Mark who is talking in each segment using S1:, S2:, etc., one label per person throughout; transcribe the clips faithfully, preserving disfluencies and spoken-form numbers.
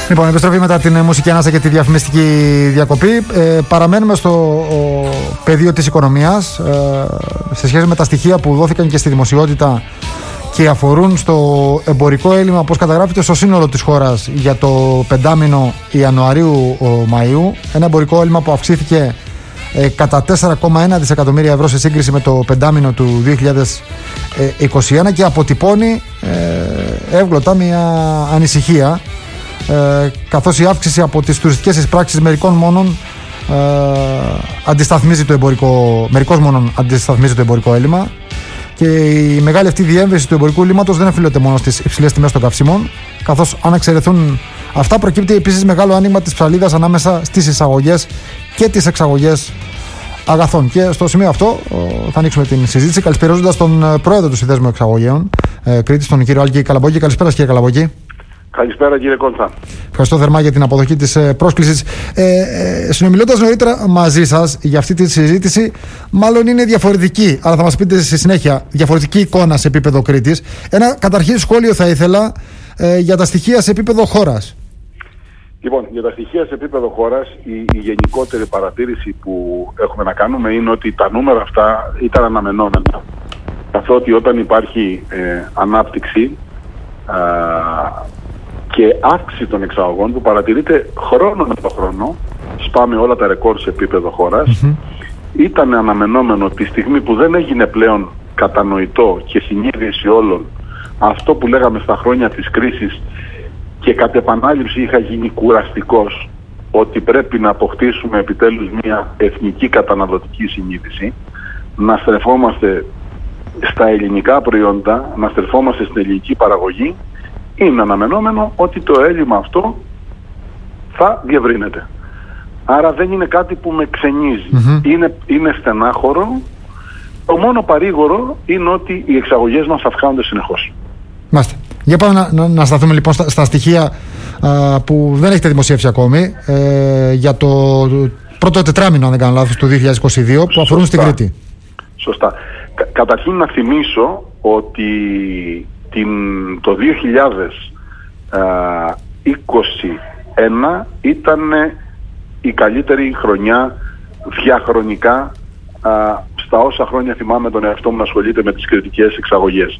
S1: Λοιπόν, επιστροφή μετά την μουσική ανάσα και τη διαφημιστική διακοπή. Ε, παραμένουμε στο ο, πεδίο της οικονομίας ε, σε σχέση με τα στοιχεία που δόθηκαν και στη δημοσιότητα και αφορούν στο εμπορικό έλλειμμα, όπως καταγράφεται στο σύνολο της χώρας για το πεντάμηνο Ιανουαρίου-Μαΐου. Ένα εμπορικό έλλειμμα που αυξήθηκε ε, κατά τέσσερα κόμμα ένα δισεκατομμύρια ευρώ σε σύγκριση με το πεντάμηνο του δύο χιλιάδες είκοσι ένα και αποτυπώνει ε, εύγλωτα μια ανησυχία, ε, καθώς η αύξηση από τις τουριστικές εισπράξεις μερικών μόνον ε, αντισταθμίζει το εμπορικό, μερικώς μόνον αντισταθμίζει το εμπορικό έλλειμμα. Και η μεγάλη αυτή διέμβαση του εμπορικού ελλείμματος δεν οφείλεται μόνο στις υψηλές τιμές των καυσίμων, καθώς αν εξαιρεθούν αυτά, προκύπτει επίσης μεγάλο άνοιγμα της ψαλίδας ανάμεσα στις εισαγωγές και τις εξαγωγές αγαθών. Και στο σημείο αυτό θα ανοίξουμε την συζήτηση, καλησπερίζοντας τον πρόεδρο του Συνδέσμου Εξαγωγέων ε, Κρήτης, τον κύριο Άλκη Καλαμπόκη. Καλησπέρα, κύριε Καλαμπόκη.
S2: Καλησπέρα, κύριε Κόντσα.
S1: Ευχαριστώ θερμά για την αποδοχή της ε, πρόσκλησης. Ε, ε, συνομιλώντας νωρίτερα μαζί σας για αυτή τη συζήτηση, μάλλον είναι διαφορετική, αλλά θα μας πείτε στη συνέχεια, διαφορετική εικόνα σε επίπεδο Κρήτης. Ένα καταρχήν σχόλιο θα ήθελα ε, για τα στοιχεία σε επίπεδο χώρας.
S2: Λοιπόν, για τα στοιχεία σε επίπεδο χώρας, η, η γενικότερη παρατήρηση που έχουμε να κάνουμε είναι ότι τα νούμερα αυτά ήταν αναμενόμενα. Καθότι όταν υπάρχει ε, ανάπτυξη α, και αύξηση των εξαγωγών που παρατηρείται χρόνο με το χρόνο, σπάμε όλα τα ρεκόρ σε επίπεδο χώρας, mm-hmm. ήταν αναμενόμενο τη στιγμή που δεν έγινε πλέον κατανοητό και συνείδηση όλων αυτό που λέγαμε στα χρόνια της κρίσης και κατ' επανάληψη είχα γίνει κουραστικός, ότι πρέπει να αποκτήσουμε επιτέλους μια εθνική καταναλωτική συνείδηση, να στρεφόμαστε στα ελληνικά προϊόντα, να στρεφόμαστε στην ελληνική παραγωγή. Είναι αναμενόμενο ότι το έλλειμμα αυτό θα διευρύνεται. Άρα δεν είναι κάτι που με ξενίζει. Mm-hmm. Είναι, είναι στενάχωρο. Το μόνο παρήγορο είναι ότι οι εξαγωγές μας αυξάνονται συνεχώς. Μάλιστα.
S1: Για πάμε να, να, να σταθούμε λοιπόν στα, στα στοιχεία α, που δεν έχετε δημοσιεύσει ακόμη ε, για το πρώτο τετράμινο, αν δεν κάνω λάθος, του δύο χιλιάδες είκοσι δύο, που αφορούν στην Κρήτη.
S2: Σωστά. Κα, καταρχήν να θυμίσω ότι την, το δύο χιλιάδες είκοσι ένα ήταν η καλύτερη χρονιά διαχρονικά α, στα όσα χρόνια θυμάμαι τον εαυτό μου να ασχολείται με τις κρητικές εξαγωγές.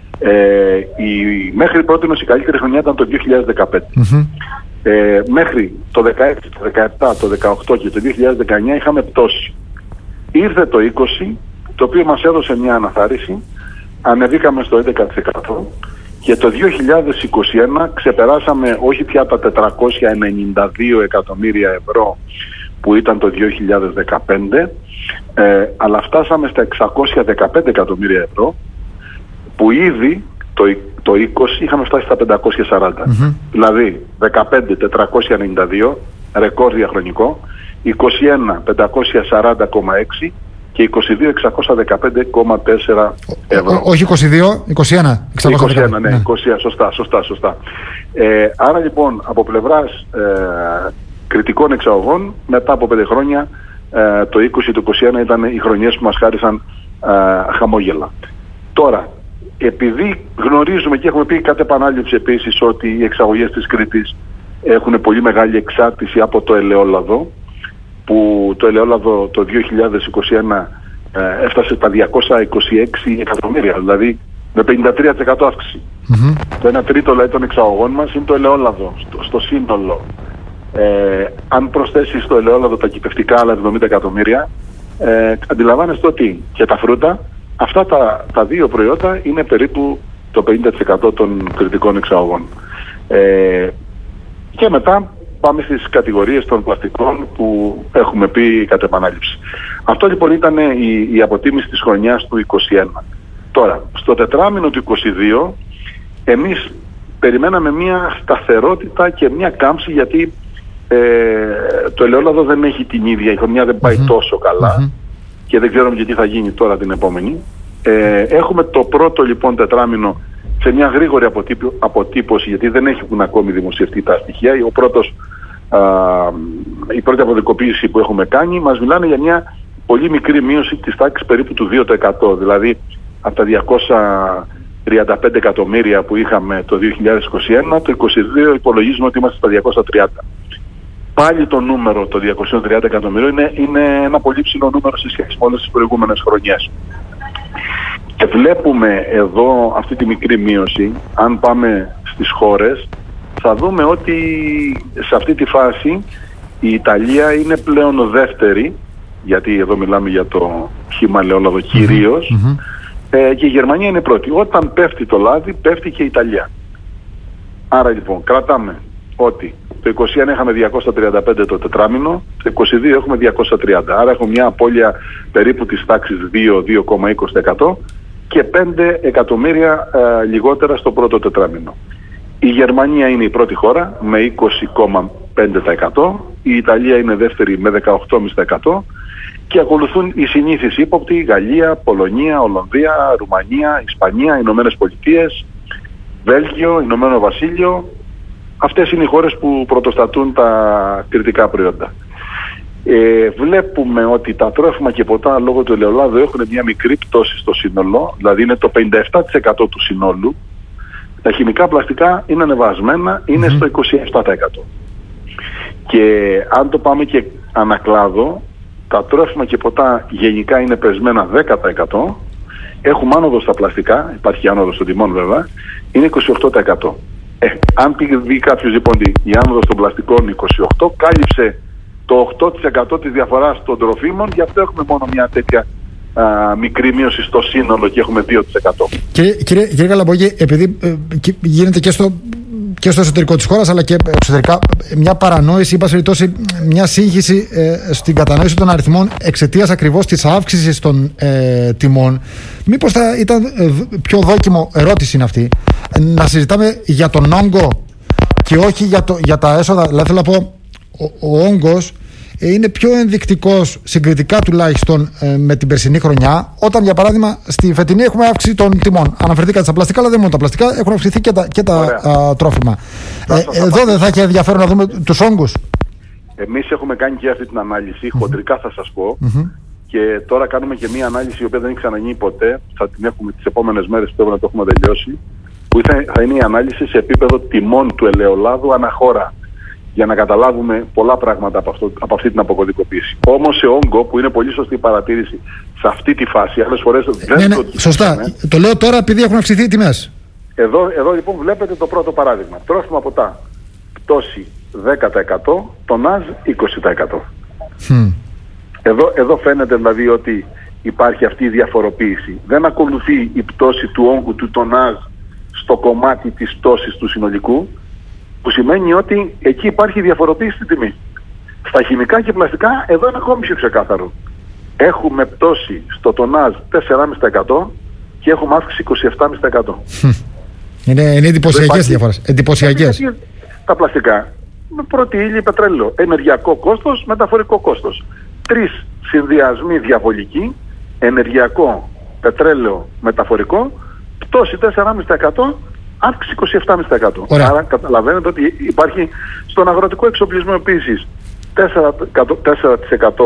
S2: Ε, η, μέχρι πρώτη η καλύτερη χρονιά ήταν το δύο χιλιάδες δεκαπέντε. Mm-hmm. Ε, μέχρι το δεκαέξι, το δεκαεπτά, το δεκαοκτώ και το δύο χιλιάδες δεκαεννιά είχαμε πτώση. Ήρθε το είκοσι, το οποίο μας έδωσε μια αναθάριση, ανεβήκαμε στο έντεκα τοις εκατό και το δύο χιλιάδες είκοσι ένα ξεπεράσαμε όχι πια τα τετρακόσια ενενήντα δύο εκατομμύρια ευρώ που ήταν το δύο χιλιάδες δεκαπέντε, ε, αλλά φτάσαμε στα εξακόσια δεκαπέντε εκατομμύρια ευρώ, που ήδη το, το είκοσι είχαμε φτάσει στα πεντακόσια σαράντα. Mm-hmm. Δηλαδή δεκαπέντε τετρακόσια ενενήντα δύο, ρεκόρ διαχρονικό, είκοσι ένα πεντακόσια σαράντα κόμμα έξι και είκοσι δύο εξακόσια δεκαπέντε κόμμα τέσσερα ευρώ.
S1: Ό, όχι είκοσι δύο, είκοσι ένα.
S2: είκοσι ένα, ναι, ναι. είκοσι ένα, σωστά, σωστά, σωστά. Ε, άρα λοιπόν από πλευράς ε, κριτικών εξαγωγών, μετά από πέντε χρόνια, ε, το είκοσι, το είκοσι ένα ήταν οι χρονιές που μας χάρισαν ε, χαμόγελα. Τώρα, επειδή γνωρίζουμε και έχουμε πει κατ' επανάληψη επίσης ότι οι εξαγωγές της Κρήτης έχουν πολύ μεγάλη εξάρτηση από το ελαιόλαδο, που το ελαιόλαδο το δύο χιλιάδες είκοσι ένα ε, έφτασε τα διακόσια είκοσι έξι εκατομμύρια, δηλαδή με πενήντα τρία τοις εκατό αύξηση. Mm-hmm. Το ένα τρίτο δηλαδή των εξαγωγών μας είναι το ελαιόλαδο στο, στο σύνολο. Ε, αν προσθέσεις στο ελαιόλαδο τα κυπευτικά άλλα εβδομήντα εκατομμύρια, ε, αντιλαμβάνεστε ότι και τα φρούτα, αυτά τα, τα δύο προϊόντα είναι περίπου το πενήντα τοις εκατό των κριτικών εξαγωγών. Ε, και μετά πάμε στις κατηγορίες των πλαστικών που έχουμε πει κατ' επανάληψη. Αυτό λοιπόν ήταν η, η αποτίμηση της χρονιάς του είκοσι ένα. Τώρα, στο τετράμινο του είκοσι δύο, εμείς περιμέναμε μια σταθερότητα και μια κάμψη, γιατί ε, το ελαιόλαδο δεν έχει την ίδια, η χρονιά δεν πάει mm-hmm. τόσο καλά mm-hmm. και δεν ξέρουμε και τι θα γίνει τώρα την επόμενη. Ε, έχουμε το πρώτο λοιπόν τετράμινο σε μια γρήγορη αποτύπω, αποτύπωση, γιατί δεν έχουν ακόμη δημοσιευτεί τα στοιχεία. Ο πρώτος, α, η πρώτη αποδικοποίηση που έχουμε κάνει μας μιλάνε για μια πολύ μικρή μείωση της τάξης περίπου του δύο τοις εκατό, δηλαδή από τα διακόσια τριάντα πέντε εκατομμύρια που είχαμε το δύο χιλιάδες είκοσι ένα, το είκοσι δύο υπολογίζουμε ότι είμαστε στα διακόσια τριάντα. Πάλι το νούμερο των διακόσια τριάντα εκατομμυρίων είναι, είναι ένα πολύ ψηλό νούμερο σε σχέση με όλες τις προηγούμενες χρονιές. Και βλέπουμε εδώ αυτή τη μικρή μείωση. Αν πάμε στις χώρες, θα δούμε ότι σε αυτή τη φάση η Ιταλία είναι πλέον δεύτερη, γιατί εδώ μιλάμε για το χύμα ελαιόλαδο κυρίως, mm-hmm. ε, και η Γερμανία είναι πρώτη. Όταν πέφτει το λάδι, πέφτει και η Ιταλία. Άρα λοιπόν, κρατάμε ότι το είκοσι ένα είχαμε διακόσια τριάντα πέντε το τετράμινο, το είκοσι δύο έχουμε διακόσια τριάντα. Άρα έχουμε μια απώλεια περίπου της τάξης δύο με δύο κόμμα είκοσι τοις εκατό και πέντε εκατομμύρια ε, λιγότερα στο πρώτο τετράμινο. Η Γερμανία είναι η πρώτη χώρα με είκοσι κόμμα πέντε τοις εκατό, η Ιταλία είναι δεύτερη με δεκαοκτώ κόμμα πέντε τοις εκατό και ακολουθούν οι συνήθεις ύποπτοι, Γαλλία, Πολωνία, Ολλανδία, Ρουμανία, Ισπανία, Ηνωμένες Πολιτείες, Βέλγιο, Ηνωμένο Βασίλειο. Αυτές είναι οι χώρες που πρωτοστατούν τα κριτικά προϊόντα. Ε, βλέπουμε ότι τα τρόφιμα και ποτά λόγω του ελαιολάδου έχουν μια μικρή πτώση στο σύνολο, δηλαδή είναι το πενήντα επτά τοις εκατό του συνόλου. Τα χημικά πλαστικά είναι ανεβασμένα, είναι mm-hmm. στο είκοσι επτά τοις εκατό. Και αν το πάμε και ανακλάδο, τα τρόφιμα και ποτά γενικά είναι πεσμένα δέκα τοις εκατό, έχουμε άνοδο στα πλαστικά, υπάρχει άνοδο των τιμών βέβαια, είναι είκοσι οκτώ τοις εκατό. Ε, αν πει κάποιος λοιπόν η άνοδος των πλαστικών είκοσι οκτώ, κάλυψε το οκτώ τοις εκατό της διαφοράς των τροφίμων, γι' αυτό έχουμε μόνο μια τέτοια α, μικρή μείωση στο σύνολο και έχουμε δύο τοις εκατό. Κύριε,
S1: κύριε, κύριε Καλαμπόγη, επειδή ε, γίνεται και στο, και στο εσωτερικό της χώρας αλλά και εξωτερικά μια παρανόηση, είπα περιπτώσει μια σύγχυση ε, στην κατανόηση των αριθμών εξαιτίας ακριβώς της αύξησης των ε, τιμών, μήπως θα ήταν ε, πιο δόκιμο, ερώτηση είναι αυτή, να συζητάμε για τον όγκο και όχι για, το, για τα έσοδα? Δηλαδή θέλω να πω, ο, ο όγκος είναι πιο ενδεικτικός συγκριτικά τουλάχιστον ε, με την περσινή χρονιά, όταν για παράδειγμα στη φετινή έχουμε αύξηση των τιμών. Αναφερθήκατε στα πλαστικά, αλλά δεν μόνο τα πλαστικά, έχουν αυξηθεί και τα, και τα α, τρόφιμα. Ε, εδώ δεν θα έχει ενδιαφέρον να δούμε τους όγκους?
S2: Εμείς έχουμε κάνει και αυτή την ανάλυση, mm-hmm. χοντρικά θα σας πω, mm-hmm. και τώρα κάνουμε και μία ανάλυση η οποία δεν έχει ξαναγίνει ποτέ, θα την έχουμε τις επόμενες μέρες που πρέπει να το έχουμε τελειώσει, που θα, θα είναι η ανάλυση σε επίπεδο τιμών του ελαιολάδου αναχώρα, για να καταλάβουμε πολλά πράγματα από, αυτό, από αυτή την αποκωδικοποίηση. Όμως σε όγκο, που είναι πολύ σωστή η παρατήρηση, σε αυτή τη φάση, άλλες φορές δεν
S1: ναι, ναι,
S2: το
S1: σωστά. Το λέω τώρα επειδή έχουν αυξηθεί οι τιμές.
S2: Εδώ, εδώ λοιπόν βλέπετε το πρώτο παράδειγμα. Τρόφιμα ποτά, πτώση δέκα τοις εκατό, τονάζ είκοσι τοις εκατό. Mm. Εδώ, εδώ φαίνεται δηλαδή ότι υπάρχει αυτή η διαφοροποίηση. Δεν ακολουθεί η πτώση του όγκου του τονάζ στο κομμάτι της πτώσης του συνολικού, που σημαίνει ότι εκεί υπάρχει διαφοροποίηση στην τιμή. Στα χημικά και πλαστικά εδώ είναι ακόμη πιο ξεκάθαρο. Έχουμε πτώση στο τονάζ τέσσερα κόμμα πέντε τοις εκατό και έχουμε αύξηση είκοσι επτά κόμμα πέντε τοις εκατό.
S1: Είναι, είναι εντυπωσιακές διαφορές. Εντυπωσιακές.
S2: Τα πλαστικά, με πρώτη ύλη πετρέλαιο, ενεργειακό κόστος, μεταφορικό κόστος. Τρεις συνδυασμοί διαβολικοί, ενεργειακό, πετρέλαιο, μεταφορικό, πτώση τέσσερα κόμμα πέντε τοις εκατό, αύξηση είκοσι επτά κόμμα πέντε τοις εκατό. Ωραία. Άρα καταλαβαίνετε ότι υπάρχει στον αγροτικό εξοπλισμό επίσης τέσσερα τοις εκατό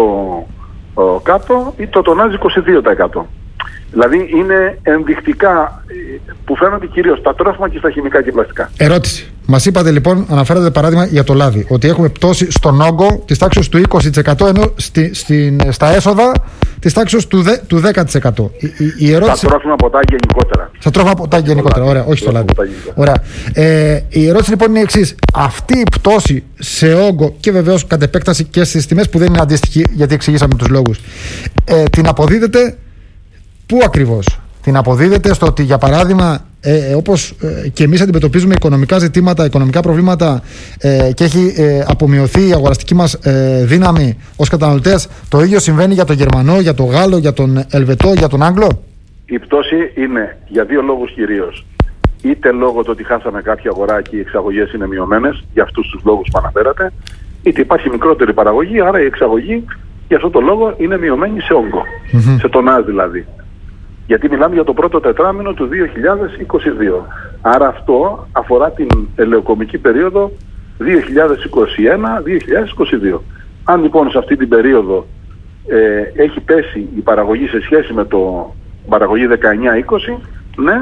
S2: κάτω ή το τονάζει είκοσι δύο τοις εκατό. Δηλαδή είναι ενδεικτικά που φαίνονται κυρίως στα τρόφιμα και στα χημικά και πλαστικά. Ερώτηση.
S1: Μας είπατε λοιπόν, αναφέρατε παράδειγμα για το λάδι, ότι έχουμε πτώση στον όγκο της τάξης του είκοσι τοις εκατό, ενώ στη, στη, στα έσοδα της τάξης του, του δέκα τοις εκατό. Η, η, η ερώτηση...
S2: Στα τρόφιμα ποτά γενικότερα.
S1: Στα τρόφιμα ποτά γενικότερα, ωραία, όχι στο λάδι. Ωραία. Ε, η ερώτηση λοιπόν είναι η εξής. Αυτή η πτώση σε όγκο και βεβαίως κατ' επέκταση και στις τιμές που δεν είναι αντίστοιχη, γιατί εξηγήσαμε τους λόγους, ε, την αποδίδεται πού ακριβώς? Την αποδίδεται στο ότι, για παράδειγμα, ε, όπως ε, και εμείς αντιμετωπίζουμε οικονομικά ζητήματα, οικονομικά προβλήματα ε, και έχει ε, απομειωθεί η αγοραστική μας ε, δύναμη ως καταναλωτές, το ίδιο συμβαίνει για τον Γερμανό, για τον Γάλλο, για τον Ελβετό, για τον Άγγλο?
S2: Η πτώση είναι για δύο λόγους κυρίως. Είτε λόγω του ότι χάσαμε κάποια αγορά και οι εξαγωγές είναι μειωμένες, για αυτούς τους λόγους που αναφέρατε, είτε υπάρχει μικρότερη παραγωγή, άρα η εξαγωγή για αυτό το λόγο είναι μειωμένη σε όγκο, mm-hmm. σε τονάζ δηλαδή. Γιατί μιλάμε για το πρώτο τετράμινο του δύο χιλιάδες είκοσι δύο. Άρα αυτό αφορά την ελαιοκομική περίοδο δύο χιλιάδες είκοσι ένα δύο χιλιάδες είκοσι δύο. Αν λοιπόν σε αυτή την περίοδο ε, έχει πέσει η παραγωγή σε σχέση με το παραγωγή δεκαεννιά είκοσι, ναι,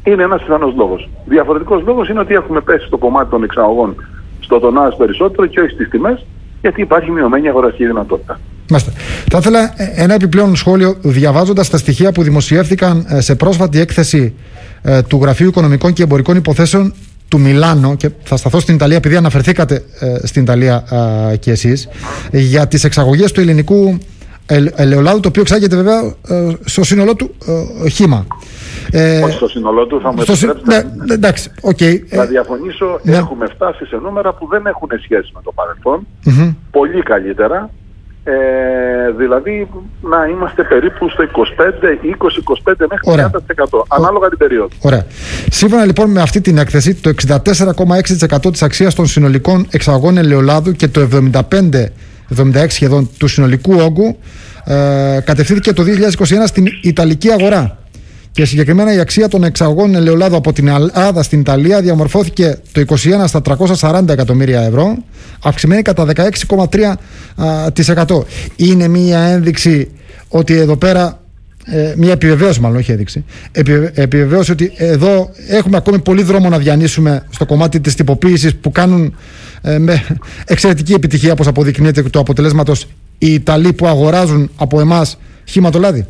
S2: Είναι ένας πιθανός λόγος. Διαφορετικός λόγος είναι ότι έχουμε πέσει στο κομμάτι των εξαγωγών στο τονάζ περισσότερο και όχι στις τιμές, γιατί υπάρχει μειωμένη αγοραστική δυνατότητα.
S1: Μάλιστα. Θα ήθελα ένα επιπλέον σχόλιο, διαβάζοντας τα στοιχεία που δημοσιεύτηκαν σε πρόσφατη έκθεση ε, του Γραφείου Οικονομικών και Εμπορικών Υποθέσεων του Μιλάνο, και θα σταθώ στην Ιταλία επειδή αναφερθήκατε ε, στην Ιταλία ε, και εσείς, για τις εξαγωγές του ελληνικού ελαιολάδου, το οποίο εξάγεται βέβαια ε, στο σύνολό του ε, χύμα.
S2: Ε, Όχι στο σύνολό του, θα μου επιτρέψετε.
S1: Ναι, εντάξει, okay.
S2: Θα διαφωνήσω, ναι. Έχουμε φτάσει σε νούμερα που δεν έχουν σχέση με το παρελθόν.
S1: Mm-hmm.
S2: Πολύ καλύτερα. Ε, δηλαδή να είμαστε περίπου στο είκοσι πέντε, είκοσι, είκοσι πέντε μέχρι τριάντα τοις εκατό ανάλογα την περίοδο.
S1: Ωραία. Σύμφωνα λοιπόν με αυτή την έκθεση, το εξήντα τέσσερα κόμμα έξι τοις εκατό της αξίας των συνολικών εξαγωγών ελαιολάδου και το εβδομήντα πέντε εβδομήντα έξι σχεδόν του συνολικού όγκου ε, κατευθύνθηκε το δύο χιλιάδες είκοσι ένα στην Ιταλική αγορά. Και συγκεκριμένα η αξία των εξαγωγών ελαιολάδου από την Ελλάδα στην Ιταλία διαμορφώθηκε το είκοσι ένα στα τριακόσια σαράντα εκατομμύρια ευρώ, αυξημένη κατά δεκαέξι κόμμα τρία τοις εκατό. Είναι μία ένδειξη ότι εδώ πέρα, ε, μία επιβεβαίωση μάλλον, όχι ένδειξη, επιβεβαίωση ότι εδώ έχουμε ακόμη πολύ δρόμο να διανύσουμε στο κομμάτι της τυποποίησης που κάνουν ε, με εξαιρετική επιτυχία, όπως αποδεικνύεται το αποτελέσματος, οι Ιταλοί που αγοράζουν από εμάς χύματο λάδι.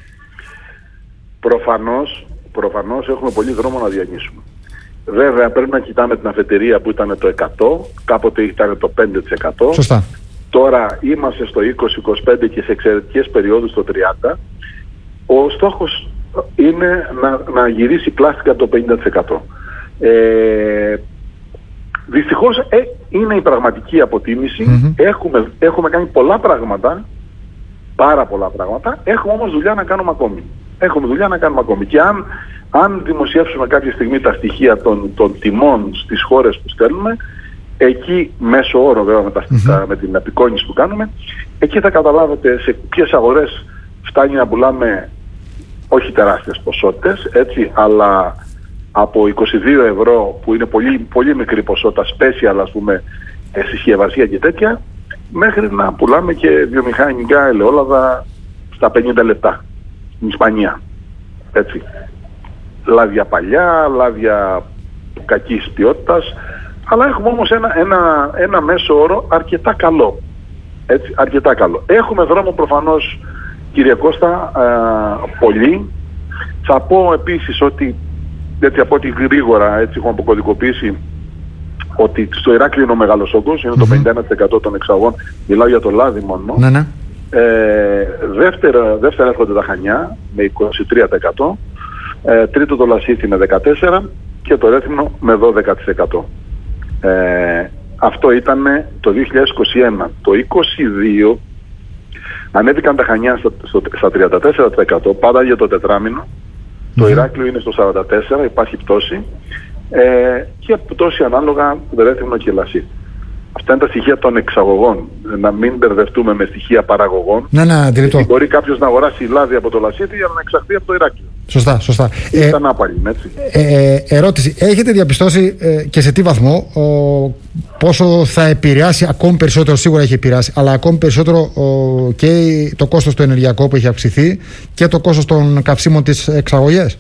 S2: Προφανώς, προφανώς έχουμε πολύ δρόμο να διανύσουμε. Βέβαια πρέπει να κοιτάμε την αφετηρία που ήταν το εκατό, κάποτε ήταν το πέντε τοις εκατό.
S1: Σωστά.
S2: Τώρα είμαστε στο είκοσι είκοσι πέντε και σε εξαιρετικές περιόδους το τριάντα. Ο στόχος είναι να, να γυρίσει πλάστικα το πενήντα τοις εκατό. Ε, δυστυχώς ε, είναι η πραγματική αποτίμηση. Mm-hmm. Έχουμε, έχουμε κάνει πολλά πράγματα, πάρα πολλά πράγματα. Έχουμε όμως δουλειά να κάνουμε ακόμη. Έχουμε δουλειά να κάνουμε ακόμη. Και αν, αν δημοσιεύσουμε κάποια στιγμή τα στοιχεία των, των τιμών στις χώρες που στέλνουμε, εκεί μέσω όρο βέβαια με, τα, mm-hmm. με την απεικόνιση που κάνουμε, εκεί θα καταλάβετε σε ποιες αγορές φτάνει να πουλάμε όχι τεράστιες ποσότητες, έτσι, αλλά από είκοσι δύο ευρώ που είναι πολύ, πολύ μικρή ποσότητα, special ας πούμε, συσκευασία και τέτοια, μέχρι να πουλάμε και βιομηχανικά ελαιόλαδα στα πενήντα λεπτά. Στην Ισπανία. Έτσι. Λάδια παλιά, λάδια κακής ποιότητας, αλλά έχουμε όμως ένα, ένα, ένα μέσο όρο αρκετά καλό. Έτσι, αρκετά καλό. Έχουμε δρόμο προφανώς, κύριε Κώστα, ε, πολύ. Θα πω επίσης ότι, έτσι από ό,τι γρήγορα έτσι έχουμε αποκωδικοποιήσει, ότι στο Ηράκλειο είναι ο μεγάλος όγκος, είναι mm-hmm. το πενήντα ένα τοις εκατό των εξαγών, μιλάω για το λάδι μόνο.
S1: Ναι, ναι.
S2: Ε, δεύτερα, δεύτερα έρχονται τα Χανιά με είκοσι τρία τοις εκατό, ε, τρίτο το Λασίθι με δεκατέσσερα τοις εκατό και το Ρέθυμνο με δώδεκα τοις εκατό. Ε, αυτό ήταν το δύο χιλιάδες είκοσι ένα. Το είκοσι δύο ανέβηκαν τα Χανιά στα, στο, στα τριάντα τέσσερα τοις εκατό, πάντα για το τετράμινο. Mm-hmm. Το Ηράκλειο είναι στο σαράντα τέσσερα τοις εκατό, υπάρχει πτώση, ε, και πτώση ανάλογα το Ρέθυμνο και Λασίθι. Αυτά είναι τα στοιχεία των εξαγωγών. Να μην μπερδευτούμε με στοιχεία παραγωγών.
S1: Ναι, ναι, αντιληπτό.
S2: Μπορεί κάποιος να αγοράσει λάδι από το Λασίθι για να εξαχθεί από το Ηράκλειο.
S1: Σωστά, σωστά.
S2: Ήταν ε, άπαλη, έτσι.
S1: Ε, ερώτηση. Έχετε διαπιστώσει ε, και σε τι βαθμό ο, πόσο θα επηρεάσει ακόμη περισσότερο, σίγουρα έχει επηρεάσει, αλλά ακόμη περισσότερο ο, και το κόστος του ενεργειακού που έχει αυξηθεί και το κόστος των καυσίμων της εξαγωγής?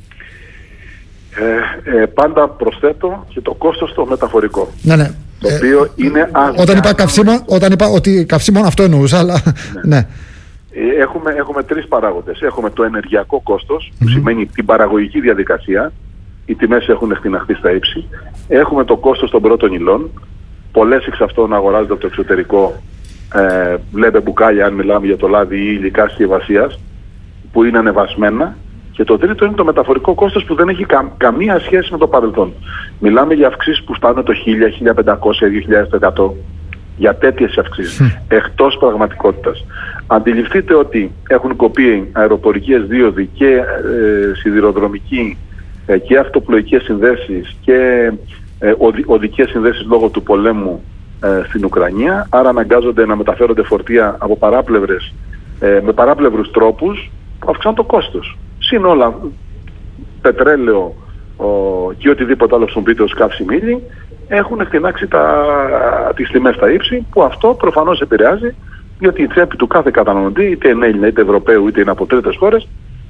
S2: Ε, ε, πάντα προσθέτω και το κόστος το μεταφορικό.
S1: Ναι, ναι.
S2: Το οποίο ε, είναι άδικο.
S1: Όταν είπα καυσίμων, όταν είπα ότι καυσίμων αυτό εννοούσα, αλλά ναι. ναι.
S2: Έχουμε, έχουμε τρεις παράγοντες. Έχουμε το ενεργειακό κόστος, που mm-hmm. σημαίνει την παραγωγική διαδικασία. Οι τιμές έχουν εκτιναχθεί στα ύψη. Έχουμε το κόστος των πρώτων υλών. Πολλές εξ αυτών αγοράζονται από το εξωτερικό. Ε, βλέπε μπουκάλια, αν μιλάμε για το λάδι, ή υλικά συσκευασίας, που είναι ανεβασμένα. Και το τρίτο είναι το μεταφορικό κόστος, που δεν έχει κα, καμία σχέση με το παρελθόν. Μιλάμε για αυξήσεις που φτάνουν το χίλια, χίλια πεντακόσια, δύο χιλιάδες τοις εκατό. Για τέτοιες αυξήσεις, mm. εκτός πραγματικότητας. Αντιληφθείτε ότι έχουν κοπεί αεροπορικές δίωδοι και ε, σιδηροδρομικοί ε, και αυτοπλοϊκές συνδέσεις και ε, οδη, οδικές συνδέσεις λόγω του πολέμου ε, στην Ουκρανία. Άρα αναγκάζονται να μεταφέρονται φορτία από παράπλευρες, ε, με παράπλευρους τρόπους που αυξάνουν το κόστος. Συν όλα, πετρέλαιο ο, και οτιδήποτε άλλο στον πείτε ως καύσιμη ύλη, έχουν εκτινάξει τα, τις τιμές στα ύψη, που αυτό προφανώς επηρεάζει, γιατί η τσέπη του κάθε καταναλωτή, είτε είναι Έλληνα, είτε Ευρωπαίου, είτε είναι από τρίτες χώρες,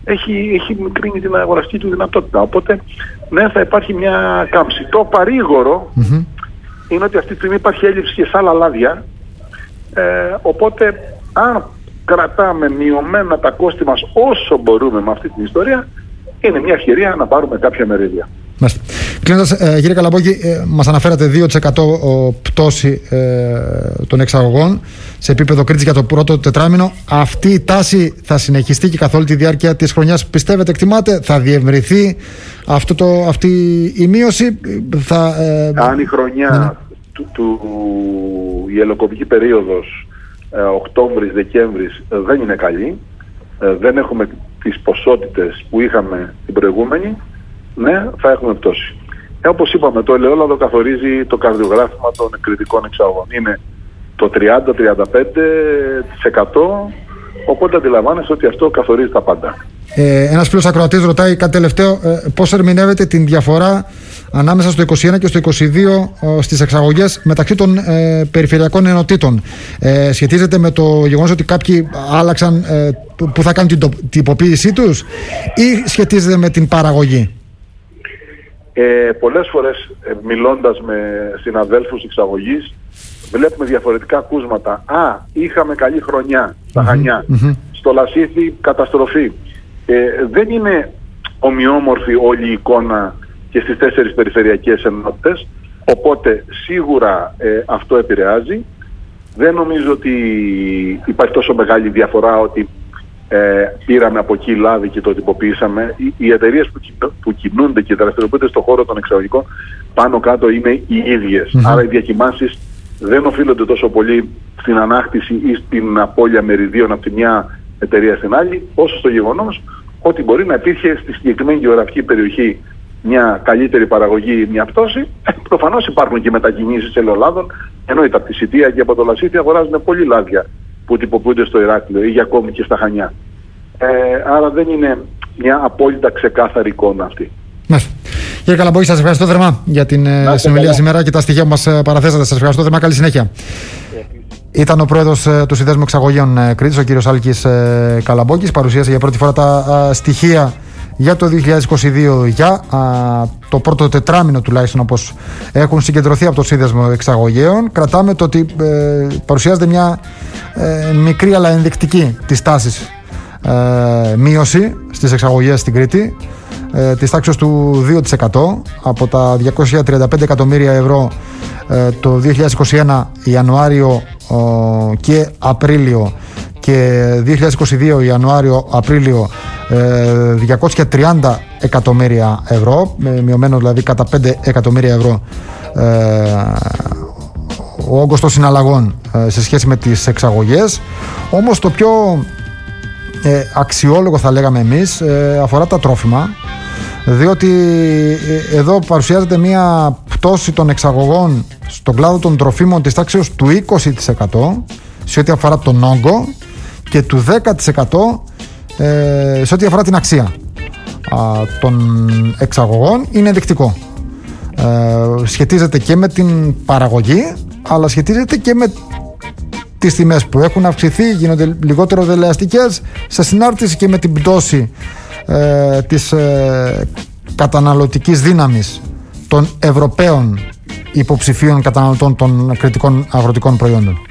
S2: έχει, έχει μικρύνει την αγοραστική του δυνατότητα. Οπότε ναι, θα υπάρχει μια κάμψη. Το παρήγορο mm-hmm. είναι ότι αυτή τη στιγμή υπάρχει έλλειψη και σε άλλα λάδια. Ε, οπότε αν κρατάμε μειωμένα τα κόστη μας όσο μπορούμε με αυτή την ιστορία, είναι μια ευκαιρία να πάρουμε κάποια μερίδια.
S1: Κλείνοντας, ε, κύριε Καλαμπόκη, ε, μας αναφέρατε δύο τοις εκατό πτώση ε, των εξαγωγών σε επίπεδο Κρήτης για το πρώτο τετράμινο. Αυτή η τάση θα συνεχιστεί και καθ' όλη τη διάρκεια της χρονιάς, πιστεύετε, εκτιμάτε, θα διευρυνθεί αυτό το, αυτή η μείωση? Θα, ε,
S2: Αν η χρονιά ναι. του, του, η ελοκοπική περίοδος ε, Οκτώβρης-Δεκέμβρης ε, δεν είναι καλή, ε, δεν έχουμε τις ποσότητες που είχαμε την προηγούμενη, ναι, θα έχουμε πτώση. Ε, όπως είπαμε, το ελαιόλαδο καθορίζει το καρδιογράφημα των κρητικών εξαγωγών. Είναι το τριάντα με τριάντα πέντε τοις εκατό, οπότε αντιλαμβάνεσαι ότι αυτό καθορίζει τα πάντα.
S1: Ε, ένας φίλος ακροατής ρωτάει κάτι τελευταίο, ε, πώς ερμηνεύεται την διαφορά ανάμεσα στο είκοσι ένα και στο είκοσι δύο ε, στις εξαγωγές μεταξύ των ε, περιφερειακών ενωτήτων? Ε, σχετίζεται με το γεγονός ότι κάποιοι άλλαξαν ε, που θα κάνουν την τυποποίησή τους, ή σχετίζεται με την παραγωγή?
S2: Ε, πολλές φορές ε, μιλώντας με συναδέλφους εξαγωγής, βλέπουμε διαφορετικά ακούσματα. Α, είχαμε καλή χρονιά στα mm-hmm. Χανιά, mm-hmm. στο Λασίθι καταστροφή. Ε, δεν είναι ομοιόμορφη όλη η εικόνα και στις τέσσερις περιφερειακές ενότητες, οπότε σίγουρα ε, αυτό επηρεάζει. Δεν νομίζω ότι υπάρχει τόσο μεγάλη διαφορά ότι ε, πήραμε από εκεί λάδι και το τυποποιήσαμε. Οι, οι εταιρείες που, που κινούνται και δραστηριοποιούνται στον χώρο των εξαγωγικών πάνω κάτω είναι οι ίδιες. Mm-hmm. Άρα οι διακυμάνσεις δεν οφείλονται τόσο πολύ στην ανάκτηση ή στην απώλεια μεριδίων από τη μια εταιρεία στην άλλη, όσο στο γεγονός ότι μπορεί να υπήρχε στη συγκεκριμένη γεωγραφική περιοχή μια καλύτερη παραγωγή, μια πτώση. Προφανώς υπάρχουν και μετακινήσεις ελαιολάδων, εννοείται από τη Σιτία και από το Λασίθι αγοράζουν πολλοί λάδια που τυποποιούνται στο Ηράκλειο ή ακόμη και στα Χανιά. Ε, άρα δεν είναι μια απόλυτα ξεκάθαρη εικόνα αυτή.
S1: Ναι. Κύριε Καλαμπόκη, σας ευχαριστώ θερμά για την ε, συνομιλία σήμερα και τα στοιχεία που μας ε, παραθέσατε. Σας ευχαριστώ θερμά. Καλή συνέχεια. Yeah. Ήταν ο πρόεδρος ε, του Συνδέσμου Εξαγωγέων ε, Κρήτης, ο κύριος Άλκης ε, Καλαμπόκης. Παρουσίασε για πρώτη φορά τα ε, στοιχεία για το δύο χιλιάδες είκοσι δύο, για ε, το πρώτο τετράμινο τουλάχιστον, όπως έχουν συγκεντρωθεί από το Σύνδεσμο Εξαγωγέων. Κρατάμε το ότι ε, παρουσιάζεται μια ε, μικρή αλλά ενδεικτική της τάσης ε, μείωση στις εξαγωγές στην Κρήτη, ε, της τάξης του δύο τοις εκατό από τα διακόσια τριάντα πέντε εκατομμύρια ευρώ ε, το δύο χιλιάδες είκοσι ένα Ιανουάριο ε, και Απρίλιο, και δύο χιλιάδες είκοσι δύο Ιανουάριο-Απρίλιο ε, διακόσια τριάντα εκατομμύρια ευρώ, ε, μειωμένο δηλαδή κατά πέντε εκατομμύρια ευρώ ε, ο όγκος των συναλλαγών ε, σε σχέση με τις εξαγωγές. Όμως το πιο ε, αξιόλογο, θα λέγαμε εμείς, ε, αφορά τα τρόφιμα, διότι ε, εδώ παρουσιάζεται μια πτώση των εξαγωγών στον κλάδο των τροφίμων της τάξης του είκοσι τοις εκατό σε ό,τι αφορά τον όγκο και του δέκα τοις εκατό ε, σε ό,τι αφορά την αξία α, των εξαγωγών. Είναι ενδεικτικό. Ε, σχετίζεται και με την παραγωγή, αλλά σχετίζεται και με τις τιμές που έχουν αυξηθεί, γίνονται λιγότερο δελεαστικές, σε συνάρτηση και με την πτώση ε, της ε, καταναλωτικής δύναμης των Ευρωπαίων υποψηφίων καταναλωτών των κρητικών αγροτικών προϊόντων.